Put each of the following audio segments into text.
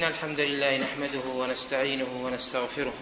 إن الحمد لله نحمده ونستعينه ونستغفره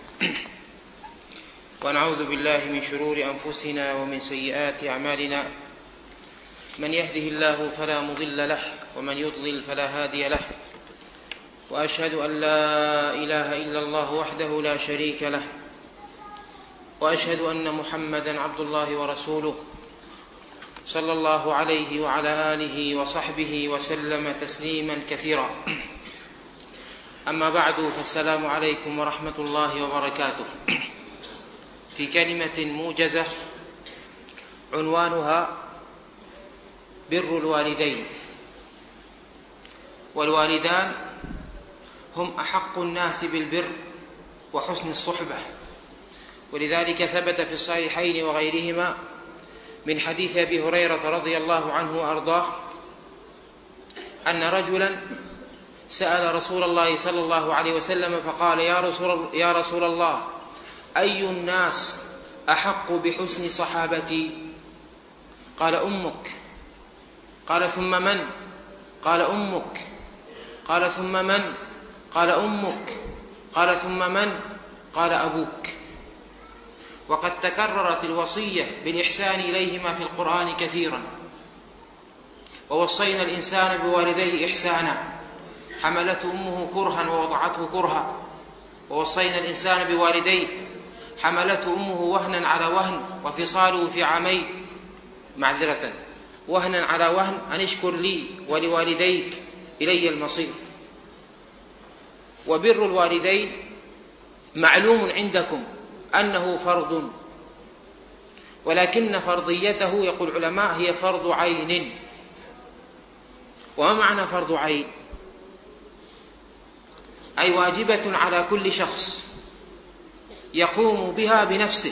ونعوذ بالله من شرور أنفسنا ومن سيئات أعمالنا. من يهده الله فلا مضل له ومن يضلل فلا هادي له، وأشهد أن لا إله إلا الله وحده لا شريك له، وأشهد أن محمدا عبد الله ورسوله صلى الله عليه وعلى آله وصحبه وسلم تسليما كثيرا. أما بعد، فالسلام عليكم ورحمة الله وبركاته. في كلمة موجزة عنوانها بر الوالدين. والوالدان هم أحق الناس بالبر وحسن الصحبة، ولذلك ثبت في الصحيحين وغيرهما من حديث أبي هريرة رضي الله عنه وأرضاه أن رجلا سأل رسول الله صلى الله عليه وسلم فقال: يا رسول الله، أي الناس أحق بحسن صحابتي؟ قال: أمك. قال: ثم من؟ قال: أمك. قال: ثم من؟ قال: أمك. قال: ثم من؟ قال: أبوك. وقد تكررت الوصية بالإحسان إليهما في القرآن كثيرا. ووصينا الإنسان بوالديه إحسانا، حملته أمه كرها ووضعته كرها. ووصينا الإنسان بوالديه، حملته أمه وهنا على وهن وفصاله في عامين، وهنا على وهن أن اشكر لي ولوالديك إلي المصير. وبر الوالدين معلوم عندكم أنه فرض، ولكن فرضيته يقول العلماء هي فرض عين. وما معنى فرض عين؟ أي واجبة على كل شخص يقوم بها بنفسه،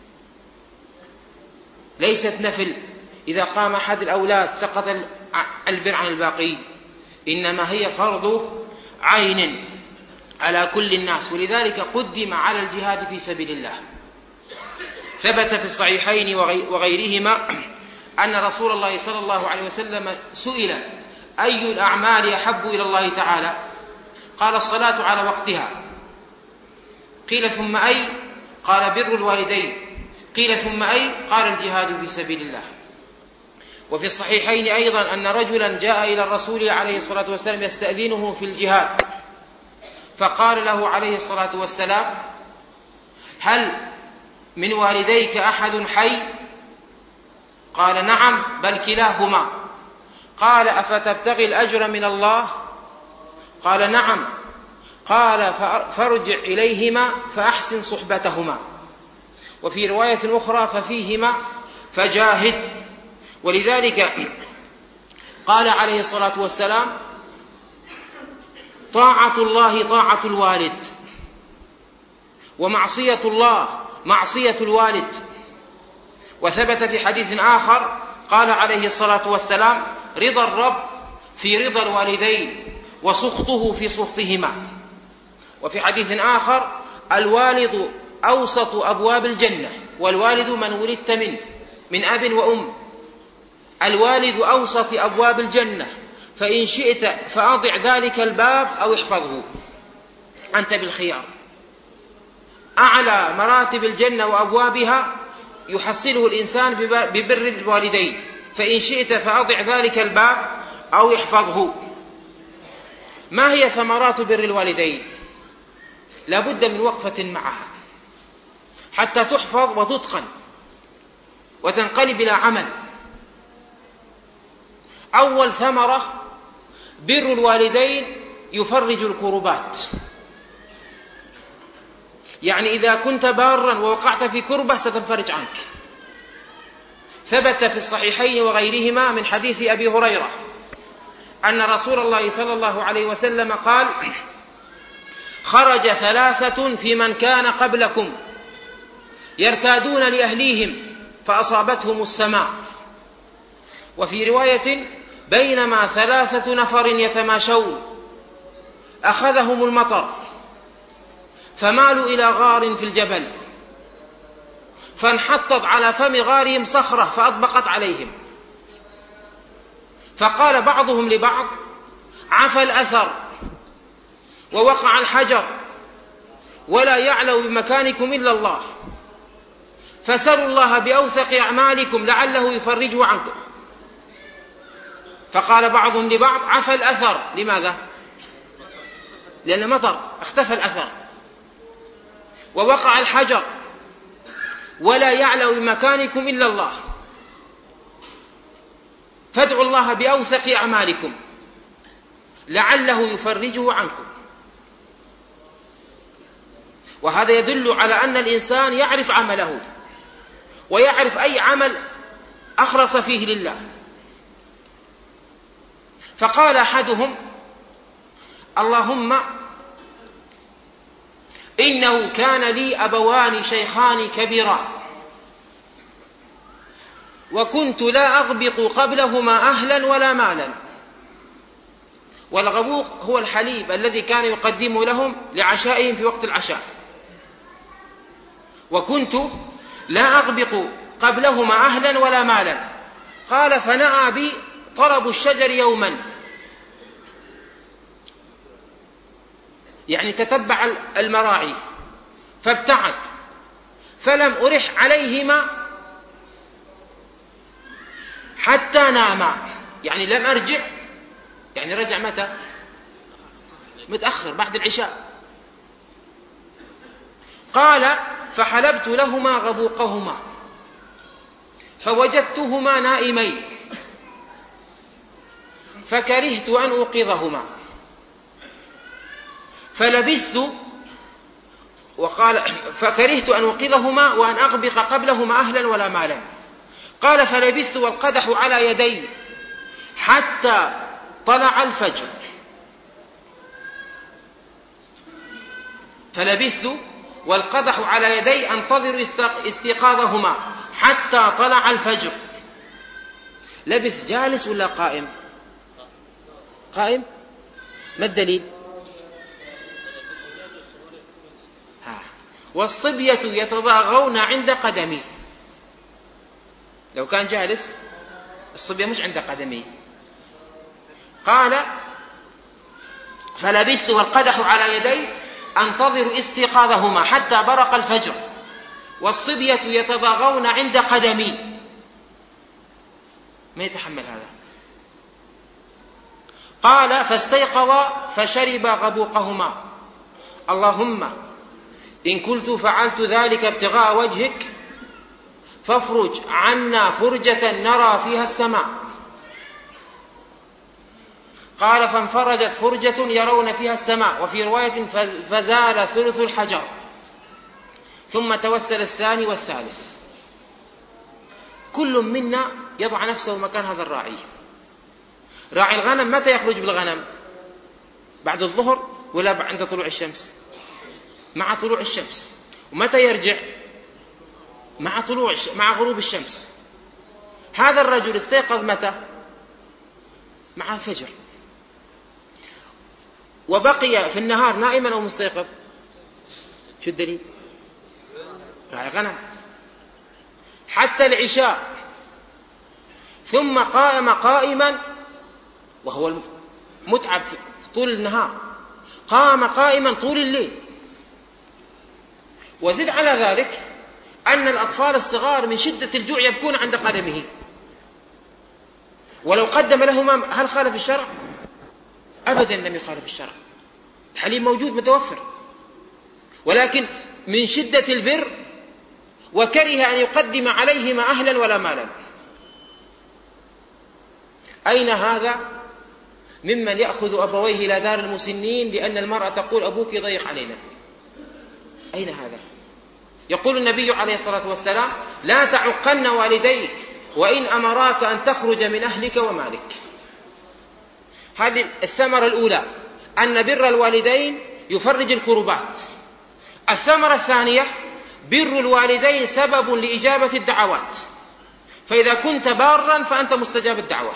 ليست نفل. إذا قام أحد الأولاد سقط البر عن الباقين، إنما هي فرض عين على كل الناس، ولذلك قدم على الجهاد في سبيل الله. ثبت في الصحيحين وغيرهما أن رسول الله صلى الله عليه وسلم سئل: أي الأعمال أحب إلى الله تعالى؟ قال: الصلاة على وقتها. قيل: ثم أي؟ قال: بر الوالدين. قيل: ثم أي؟ قال: الجهاد في سبيل الله. وفي الصحيحين أيضا أن رجلا جاء إلى الرسول عليه الصلاة والسلام يستأذنه في الجهاد، فقال له عليه الصلاة والسلام: هل من والديك أحد حي؟ قال: نعم، بل كلاهما. قال: أفتبتغي الأجر من الله؟ قال: نعم. قال: فارجع إليهما فأحسن صحبتهما. وفي رواية أخرى: ففيهما فجاهد. ولذلك قال عليه الصلاة والسلام: طاعة الله طاعة الوالد، ومعصية الله معصية الوالد. وثبت في حديث آخر قال عليه الصلاة والسلام: رضا الرب في رضا الوالدين، وسخطه في سخطهما. وفي حديث آخر: الوالد أوسط أبواب الجنة، والوالد من ولدت منه من أب وأم. الوالد أوسط أبواب الجنة، فإن شئت فأضع ذلك الباب أو احفظه، أنت بالخيار. أعلى مراتب الجنة وأبوابها يحصله الإنسان ببر الوالدين، فإن شئت فأضع ذلك الباب أو احفظه. ما هي ثمرات بر الوالدين؟ لا بد من وقفة معها حتى تحفظ وتتقن وتنقلب إلى عمل. أول ثمرة: بر الوالدين يفرج الكربات. يعني إذا كنت بارا ووقعت في كربة ستنفرج عنك. ثبت في الصحيحين وغيرهما من حديث أبي هريرة أن رسول الله صلى الله عليه وسلم قال: خرج ثلاثة في من كان قبلكم يرتادون لأهليهم فأصابتهم السماء. وفي رواية: بينما ثلاثة نفر يتماشون أخذهم المطر، فمالوا إلى غار في الجبل، فانحطت على فم غارهم صخرة فأطبقت عليهم. فقال بعضهم لبعض: عفى الأثر، ووقع الحجر ولا يعلم بمكانكم إلا الله، فسلوا الله بأوثق أعمالكم لعله يفرجه عنكم. فقال بعضهم لبعض: عفى الأثر. لماذا؟ لأن مطر، اختفى الأثر. ووقع الحجر ولا يعلم بمكانكم إلا الله، فادعوا الله بأوثق أعمالكم لعله يفرجه عنكم. وهذا يدل على أن الإنسان يعرف عمله ويعرف أي عمل أخلص فيه لله. فقال أحدهم: اللهم إنه كان لي أبوان شيخان كبيران، وكنت لا أغبق قبلهما أهلا ولا مالا. والغبوق هو الحليب الذي كان يقدم لهم لعشائهم في وقت العشاء. وكنت لا أغبق قبلهما أهلا ولا مالا. قال: فنأى بي طرب الشجر يوما، يعني تتبع المراعي فابتعد، فلم أرح عليهما حتى ناما، يعني لم أرجع. يعني رجع متى؟ متأخر بعد العشاء. قال: فحلبت لهما غبوقهما فوجدتهما نائمين، فكرهت أن أوقظهما فلبثت، وقال: فكرهت أن أوقظهما وأن أغبق قبلهما أهلا ولا مالا. قال: فلبثت والقدح على يدي حتى طلع الفجر. فلبثت والقدح على يدي أنتظر استيقاظهما حتى طلع الفجر. لبث جالس ولا قائم؟ قائم. ما الدليل؟ والصبية يتضاغون عند قدمي. لو كان جالس الصبية مش عند قدمي. قال: فلبثت والقدح على يدي أنتظر استيقاظهما حتى برق الفجر، والصبية يتضاغون عند قدمي. ما يتحمل هذا. قال: فاستيقظا فشربا غبوقهما. اللهم إن كنت فعلت ذلك ابتغاء وجهك فافرج عنا فرجة نرى فيها السماء. قال: فانفرجت فرجة يرون فيها السماء. وفي رواية: فزال ثلث الحجر، ثم توسل الثاني والثالث. كل منا يضع نفسه مكان هذا الراعي. راعي الغنم متى يخرج بالغنم؟ بعد الظهر ولا عند طلوع الشمس؟ مع طلوع الشمس. ومتى يرجع؟ مع غروب الشمس. هذا الرجل استيقظ متى؟ مع الفجر. وبقي في النهار نائما أو مستيقظ؟ شو الدليل؟ راعي غنم حتى العشاء، ثم قام قائما وهو متعب في طول النهار، قام قائما طول الليل. وزد على ذلك أن الأطفال الصغار من شدة الجوع يبكون عند قدمه، ولو قدم لهما هل خالف الشرع؟ أبدا لم يخالف الشرع. الحليب موجود متوفر، ولكن من شدة البر وكره أن يقدم عليهما أهلا ولا مالا. أين هذا ممن يأخذ أبويه إلى دار المسنين لأن المرأة تقول أبوك يضيق علينا؟ أين هذا؟ يقول النبي عليه الصلاة والسلام: لا تعقن والديك وإن أمراك أن تخرج من أهلك ومالك. هذه الثمرة الأولى، أن بر الوالدين يفرج الكربات. الثمرة الثانية: بر الوالدين سبب لإجابة الدعوات، فإذا كنت بارا فأنت مستجاب الدعوة.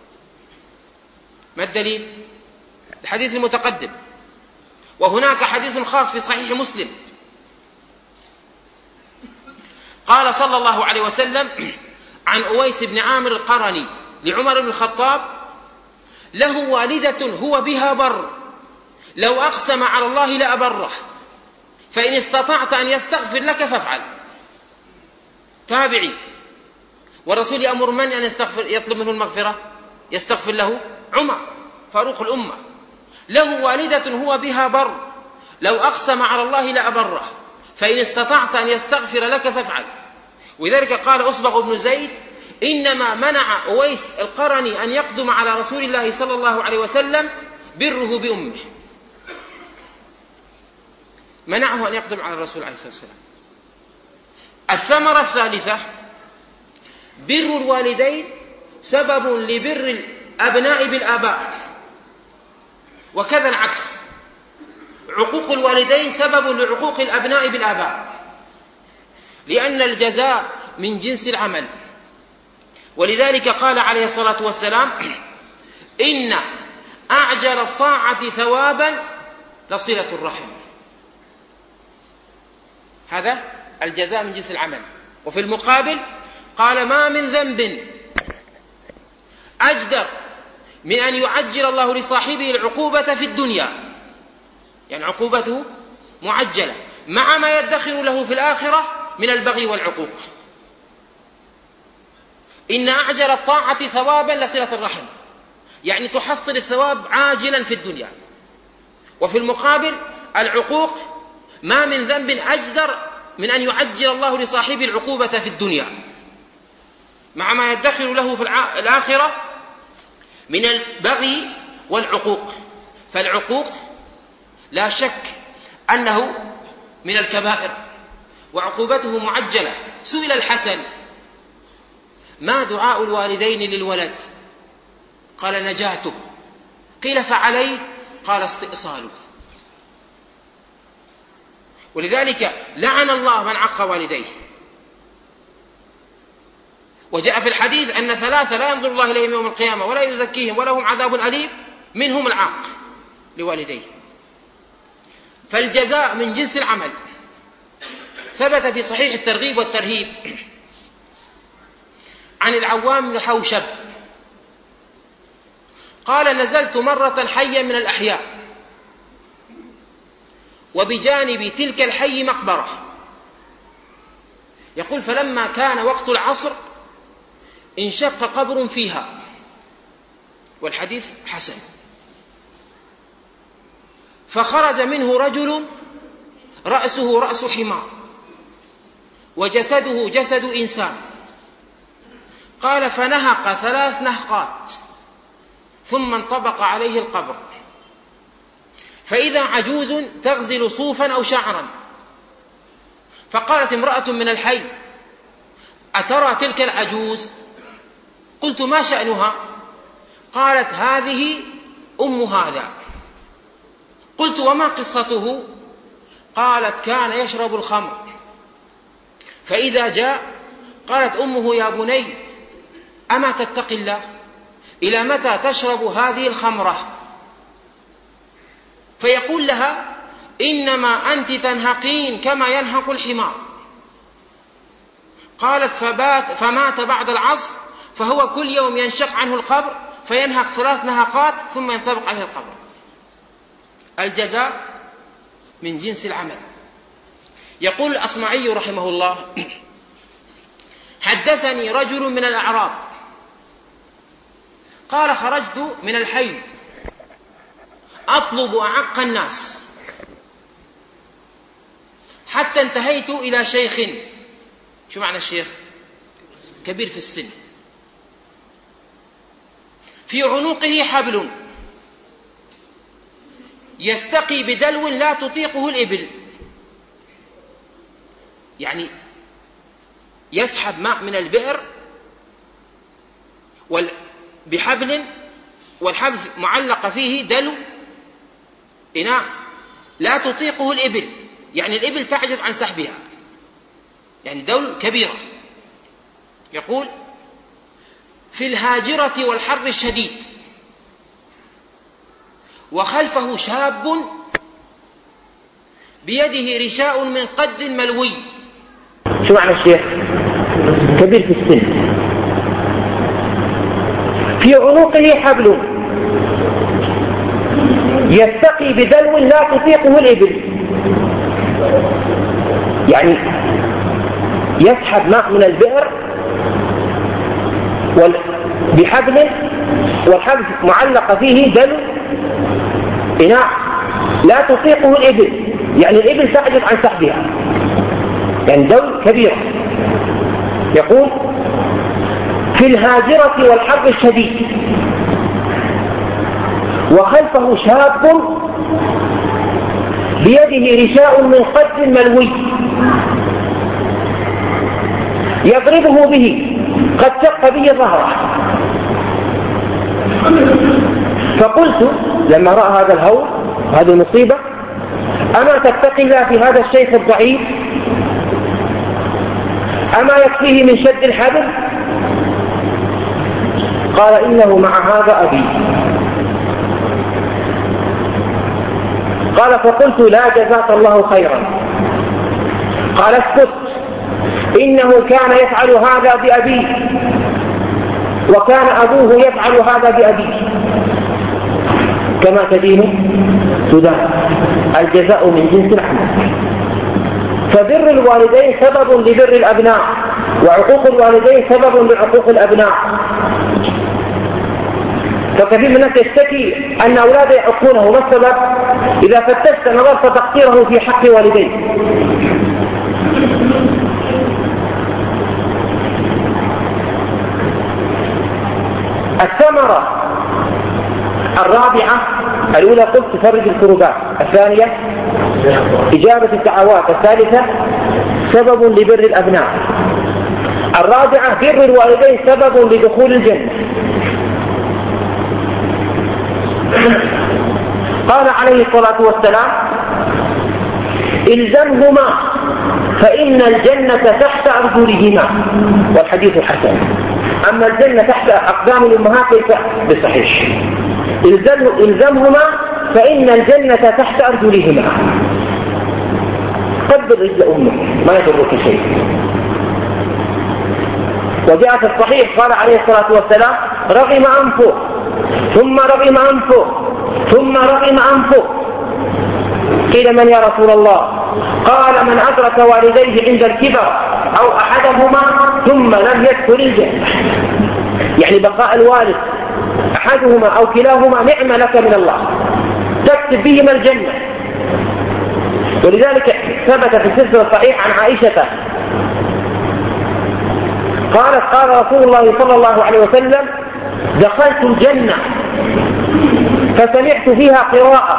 ما الدليل؟ الحديث المتقدم. وهناك حديث خاص في صحيح مسلم، قال صلى الله عليه وسلم عن أويس بن عامر القرني لعمر بن الخطاب: له والدة هو بها بر، لو أقسم على الله لأبره، فإن استطعت أن يستغفر لك فافعل. تابعي، والرسول يأمر من أن يطلب منه المغفرة؟ يستغفر له عمر فاروق الأمة، له والدة هو بها بر، لو أقسم على الله لأبره، فإن استطعت أن يستغفر لك فافعل. ولذلك قال أصبغ بن زيد: إنما منع أويس القرني أن يقدم على رسول الله صلى الله عليه وسلم بره بأمه، منعه أن يقدم على الرسول عليه الصلاة والسلام. الثمرة الثالثة: بر الوالدين سبب لبر الأبناء بالآباء، وكذا العكس، عقوق الوالدين سبب لعقوق الأبناء بالآباء، لأن الجزاء من جنس العمل. ولذلك قال عليه الصلاة والسلام: إن أعجل الطاعة ثوابا لصلة الرحم. هذا الجزاء من جنس العمل. وفي المقابل قال: ما من ذنب أجدر من أن يعجل الله لصاحبه العقوبة في الدنيا، يعني عقوبته معجلة مع ما يدخر له في الآخرة من البغي والعقوق. إن أعجل الطاعة ثوابا لصلة الرحم، يعني تحصل الثواب عاجلا في الدنيا. وفي المقابل العقوق ما من ذنب أجدر من أن يعجل الله لصاحبه العقوبة في الدنيا مع ما يدخر له في الآخرة من البغي والعقوق. فالعقوق لا شك أنه من الكبائر وعقوبته معجلة. سئل الحسن: ما دعاء الوالدين للولد؟ قال: نجاته. قيل: فعليه؟ قال: استئصاله. ولذلك لعن الله من عق والديه. وجاء في الحديث أن ثلاثة لا ينظر الله إليهم يوم القيامة ولا يزكيهم ولهم عذاب أليم، منهم العاق لوالديه. فالجزاء من جنس العمل. ثبت في صحيح الترغيب والترهيب عن العوام بن حوشب قال: نزلت مرة حيا من الأحياء، وبجانب تلك الحي مقبرة. يقول: فلما كان وقت العصر انشق قبر فيها، والحديث حسن، فخرج منه رجل رأسه رأس حمار وجسده جسد إنسان. قال: فنهق 3 نهقات ثم انطبق عليه القبر، فإذا عجوز تغزل صوفا أو شعرا. فقالت امرأة من الحي: أترى تلك العجوز؟ قلت: ما شأنها؟ قالت: هذه أم هذا. قلت: وما قصته؟ قالت: كان يشرب الخمر، فإذا جاء قالت أمه: يا بني أما تتقي الله؟ إلى متى تشرب هذه الخمرة؟ فيقول لها: إنما أنت تنهقين كما ينهق الحمار. قالت: فمات بعد العصر، فهو كل يوم ينشق عنه القبر فينهق 3 نهقات ثم ينطبق عليه القبر. الجزاء من جنس العمل. يقول الأصمعي رحمه الله: حدثني رجل من الأعراب قال: خرجت من الحي أطلب أعق الناس حتى انتهيت إلى شيخ. شو معنى الشيخ؟ كبير في السن، في عنقه حبل يستقي بدلو لا تطيقه الإبل، يعني يسحب ماء من البئر بحبل، والحبل معلق فيه دلو إناء لا تطيقه الإبل، يعني الإبل تعجز عن سحبها، يعني دول كبيرة. يقول: في الهاجرة والحر الشديد، وخلفه شاب بيده رشاء من قد ملوي. شو معنى الشيخ؟ كبير في السن، في عنقه حبل يستقي بدلو لا تطيقه الإبل، يعني يسحب ماء من البئر بحبل، والحبل معلق فيه دلو إناء لا تطيقه الإبل، يعني الإبل تعجز عن سحبها، يعني دلو كبير. يقول في الهاجرة والحر الشديد، وخلفه شاب بيده رشاء من قد ملوي يضربه به، قد شق به ظهره. فقلت لما رأى هذا الهول وهذه المصيبة: أما تتقي الله في هذا الشيخ الضعيف؟ أما يكفيه من شد الحبل؟ قال: إنه مع هذا أبي. قال: فقلت: لا جزاك الله خيرا. قال: اسكت، إنه كان يفعل هذا بأبيه، وكان أبوه يفعل هذا بأبيه، كما تدين تدان، الجزاء من جنس العمل. فبر الوالدين سبب لبر الأبناء، وعقوق الوالدين سبب لعقوق الأبناء. فكثير من الناس يشتكي أن أولاده يعقونه، ما السبب؟ إذا فتشت نظرت تقصيره في حق والديه. الثمرة الرابعة: الأولى قلت تفرج الكروبات، الثانية إجابة الدعوات، الثالثة سبب لبر الأبناء، الرابعة بر الوالدين سبب لدخول الجنة. قال عليه الصلاة والسلام: الزمهما فإن الجنة تحت أرجلهما، والحديث حسن. أما الجنة تحت أقدام الأمهات ليس بصحيح. الزمهما فإن الجنة تحت أرجلهما. قبل رجل أمك ما يضرك شيء. وجاء في الصحيح قال عليه الصلاة والسلام: رغم أنفه ثم رغم أنفه ثم رغم أنفه. قيل: من يا رسول الله؟ قال: من أدرك والديه عند الكبر أو أحدهما ثم لم يدخل الجنة. يعني بقاء الوالد أحدهما أو كلاهما نعمة لك من الله، تكتب بهما الجنة. ولذلك ثبت في السلسلة الصحيح عن عائشة قالت: قال رسول الله صلى الله عليه وسلم: دخلت الجنة فسمعت فيها قراءة،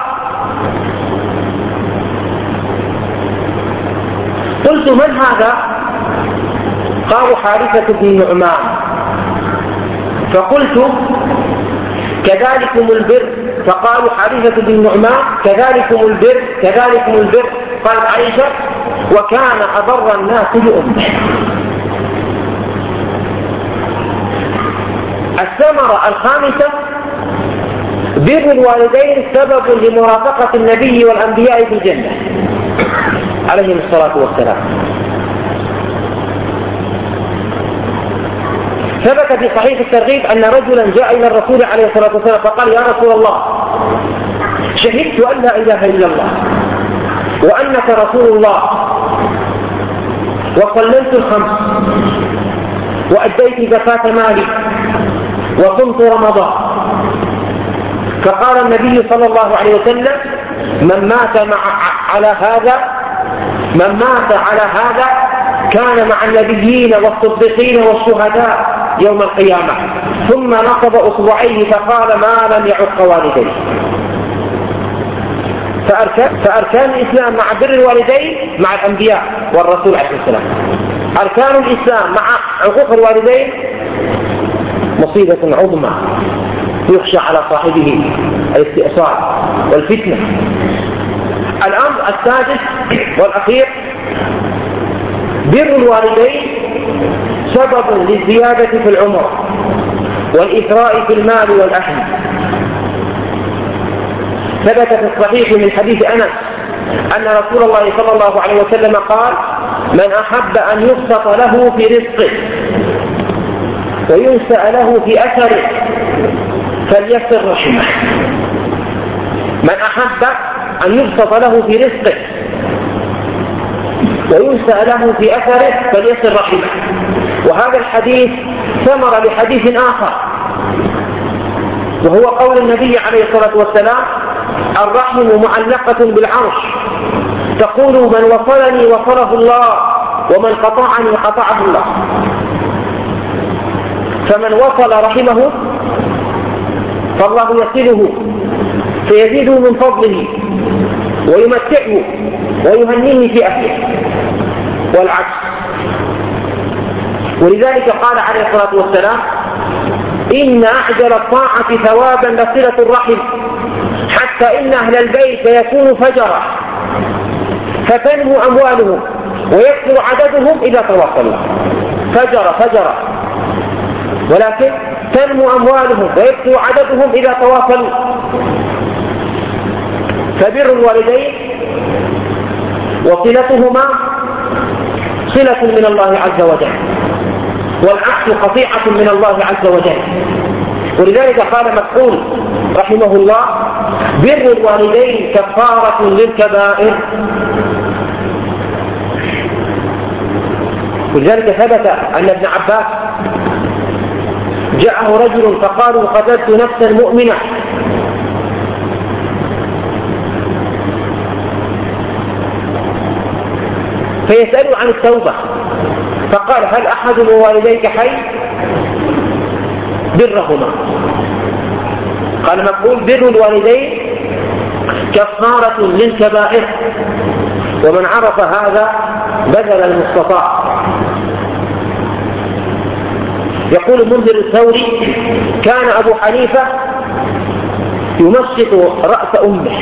قلت: من هذا؟ قالوا: حارثة بن النعمان. فقلت: كذلكم البر. فقالوا: حارثة بن النعمان كذلكم البر كذلكم البر. قالت عائشة: وكان أبر الناس بأمه. الثمرة الخامسة: بر الوالدين سبب لمرافقة النبي والأنبياء في الجنة عليهم الصلاة والسلام. ثبت في صحيح الترغيب أن رجلا جاء إلى الرسول عليه الصلاة والسلام فقال: يا رسول الله، شهدت أن لا إله إلا الله وأنك رسول الله، وصليت الخمس، وأديت زكاة مالي، وصمت رمضان. فقال النبي صلى الله عليه وسلم: من مات على هذا كان مع النبيين والصديقين والشهداء يوم القيامة. ثم نقض أصبعيه فقال: ما لم يعق والديه. فأركان الإسلام مع بر الوالدين مع الأنبياء والرسول عليه السلام. أركان الإسلام مع عقوق الوالدين مصيبة عظمى يخشى على صاحبه الاستئصال والفتنة. الأمر السادس والأخير: بر الوالدين سبب للزيادة في العمر والإثراء في المال والأهل. ثبت في الصحيح من حديث أنس أن رسول الله صلى الله عليه وسلم قال: من أحب أن يبسط له في رزقه وينسأ له في أثره فليصل رحمه. من أحب أن يبسط له في رزقه وينسأ له في أثره فليصل رحمه. وهذا الحديث ثمر لحديث آخر، وهو قول النبي عليه الصلاة والسلام: الرحم معلقة بالعرش، تقول من وصلني وصله الله ومن قطعني قطعه الله. فمن وصل رحمه فالله يصله فيزيده من فضله ويمتعه ويهنيه في أهله، والعكس. ولذلك قال عليه الصلاة والسلام: إن أعجل الطاعة ثوابا لصلة الرحم، حتى إن أهل البيت يكون فجرا فتنمو أموالهم ويكثر عددهم إذا تواصلوا. فجر ولكن تنمو أموالهم ويكثر عددهم إذا تواصلوا. فبر الوالدين وصلتهما صلة من الله عز وجل، والعكس قطيعة من الله عز وجل. ولذلك قال مكحول رحمه الله: بر الوالدين كفارة للكبائر. ولذلك ثبت أن ابن عباس جاءه رجل فقالوا: قتلت نفسا مؤمنة، فيسألوا عن التوبة، فقال: هل أحد من والديك حي؟ برهما. قال مقول: بر الوالدين كفارة للكبائر، ومن عرف هذا بذل المستطاع. يقول المنذر الثوري: كان أبو حنيفة يمشط رأس أمه.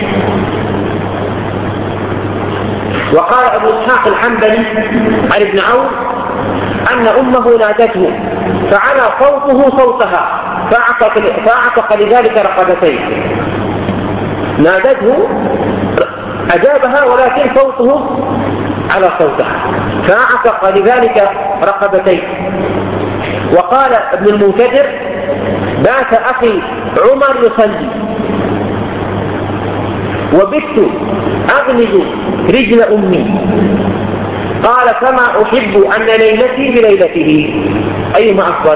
وقال أبو إسحاق الحنبلي عن ابن عون أن أمه نادته فعلى صوته صوتها فأعتق لذلك رقبتين. نادته أجابها ولكن صوته على صوتها فأعتق لذلك رقبتين. وقال ابن المنكدر: بات أخي عمر يصلي وبت أغمز رجل أمي، قال: فما أحب أن ليلتي بليلته. أيما أفضل؟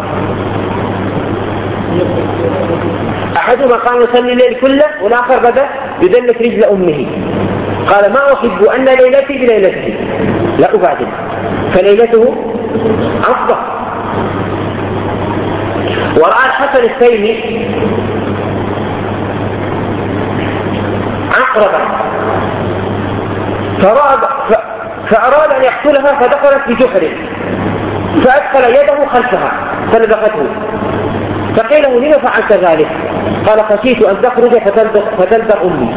أحدهما قال يصلي الليل كله والآخر بدأ يدلك رجل أمه. قال: ما أحب أن ليلتي بليلته، لا أبادل، فليلته أفضل. ورأى الحسن التيمي عقربا فأراد أن يقتلها فدخلت في جحره فأدخل يده خلفها فلدغته، فقيل له: لما فعلت ذلك؟ قال: خشيت أن تخرج فتلدغ أمي.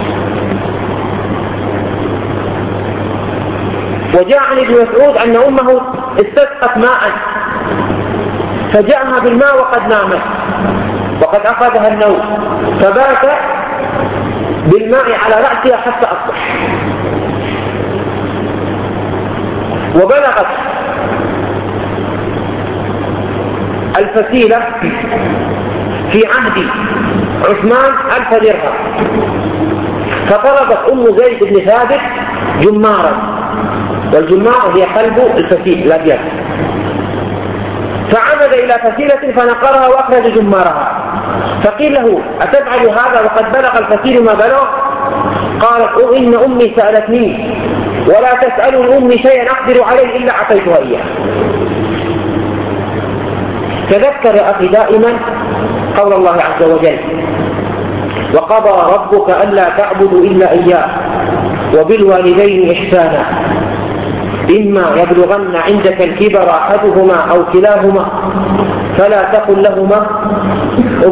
وجاء عن ابن مسعود أن أمه استسقت ماء فجاءها بالماء وقد نامت وقد أخذها النوم، فبات بالماء على رأسها حتى أصبح. وبلغت الفسيلة في عهد عثمان 1000 درهم، فطلبت أم زيد بن ثابت جمارا، والجمار هي قلب الفسيل الأبيض، فعمد إلى فسيلة فنقرها وأخرج جمارها، فقيل له: أتفعل هذا وقد بلغ الفسيل ما بلغ؟ قالت: إن أمي سألتني ولا تسألوا لأمي شيئا أقدر عليه إلا أعطيتها إياه. تذكر يا أخي دائما قول الله عز وجل: وقضى ربك ألا تعبدوا إلا إياه وبالوالدين إحسانا إما يبلغن عندك الكبر أحدهما أو كلاهما فلا تقل لهما أف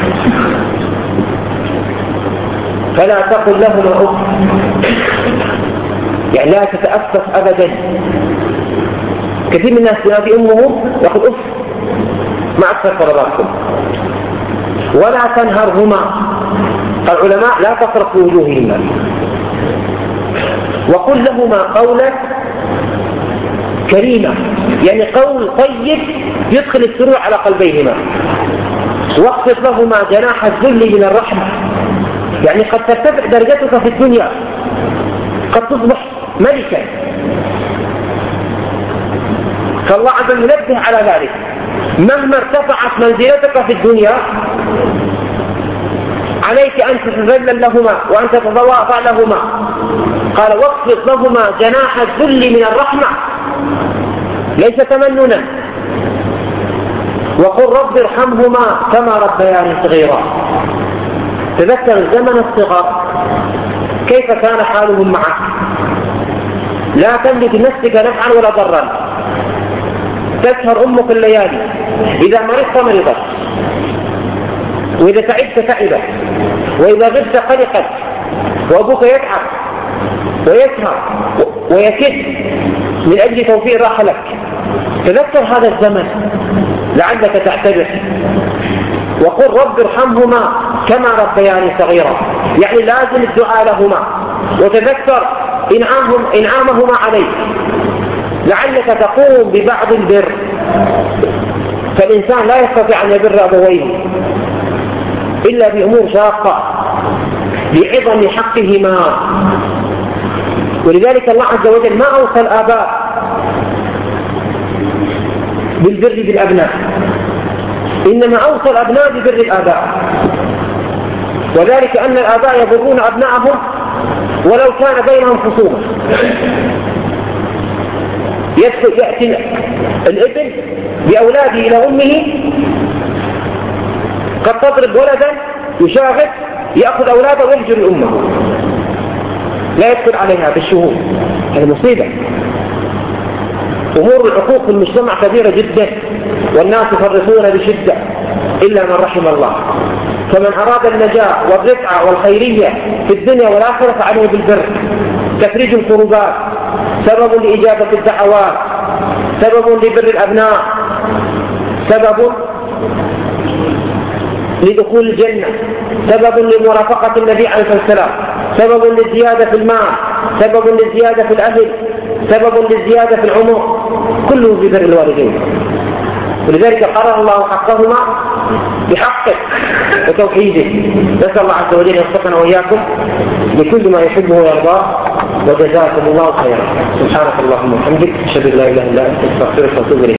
يعني لا تتأسف أبدا. كثير من الناس ينادي أمه يقول: أف ما أكثر فرضاتكم. ولا تنهرهما، العلماء لا تصرف وجوههما، وقل لهما قولا كريما، يعني قول طيب يدخل السرور على قلبيهما. واخفض لهما جناح الذل من الرحمة، يعني قد ترتفع درجتك في الدنيا، قد تصبح ملكا. فالله عز وجل ينبه على ذلك، مهما ارتفعت منزلتك في الدنيا عليك أن تتذلل لهما وأن تتواضع لهما. قال واخفض لهما جناح الذل من الرحمة، ليس تمننا. وقل رب ارحمهما كما ربياني صغيرا. تذكر زمن الصغر كيف كان حالهم معك، لا تملك نفسك نفعا ولا ضرا، تسهر أمك الليالي، إذا مرضت مرضت، وإذا تعبت تعبت، وإذا غبت قلقت، وأبوك يتعب ويسهر ويكد من أجل توفير راحة لك. تذكر هذا الزمن لعلك تعتبر. وقل رب ارحمهما كما ربياني صغيرا، يعني لازم الدعاء لهما وتذكر إنعامهما عليك، لعلك تقوم ببعض البر. فالإنسان لا يستطيع أن يبر أبويه إلا بأمور شاقة لعظم حقهما. ولذلك الله عز وجل ما أوصى الآباء بالبر بالأبناء، إنما أوصى الأبناء ببر الآباء، وذلك أن الآباء يبرون أبنائهم ولو كان بينهم خصومة. يأتي الابن بأولاده إلى أمه، قد تضرب ولدا يشاغب، يأخذ أولاده ويهجر الأمة، لا يدخل عليها بالشهود. هذه مصيبة. أمور العقوق في المجتمع كبيرة جدا، والناس يفرطون بشدة إلا من رحم الله. فمن أراد النجاة والرفعة والخيرية في الدنيا والآخرة فعليه بالبر، تفريج الكربات، سبب لإجابة الدعوات، سبب لبر الأبناء، سبب لدخول الجنة، سبب لمرافقة النبي عليه الصلاة والسلام، سبب للزيادة في المال، سبب للزيادة في الأهل، سبب للزيادة في العمر، كله ببر الوالدين. ولذلك قرر الله حقهما بحقه وتوحيده. نسأل الله عز وجل يوفقنا وإياكم لكل ما يحبه ويرضاه، وجزاكم الله خيرا. سبحانك اللهم وبحمدك، أشهد أن لا إله إلا أنت، أستغفرك وأتوب إليك.